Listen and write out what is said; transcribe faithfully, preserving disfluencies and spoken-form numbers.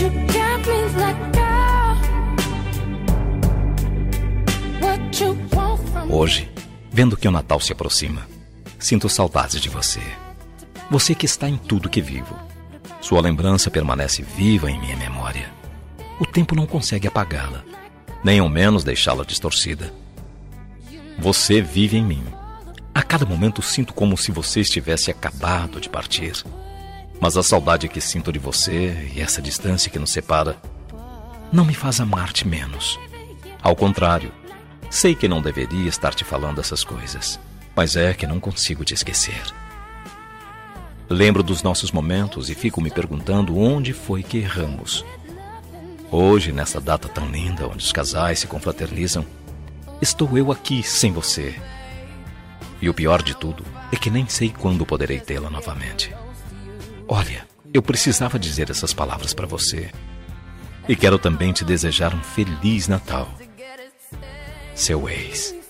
you got me let go. What you want from me. Hoje, vendo que o Natal se aproxima, sinto saudades de você. Você que está em tudo que vivo. Sua lembrança permanece viva em minha memória. O tempo não consegue apagá-la, nem ao menos deixá-la distorcida. Você vive em mim. A cada momento sinto como se você estivesse acabado de partir. Mas a saudade que sinto de você e essa distância que nos separa não me faz amar-te menos. Ao contrário, sei que não deveria estar te falando essas coisas, mas é que não consigo te esquecer. Lembro dos nossos momentos e fico me perguntando onde foi que erramos. Hoje, nessa data tão linda, onde os casais se confraternizam, estou eu aqui sem você. E o pior de tudo é que nem sei quando poderei tê-la novamente. Olha, eu precisava dizer essas palavras para você. E quero também te desejar um Feliz Natal. Seu ex.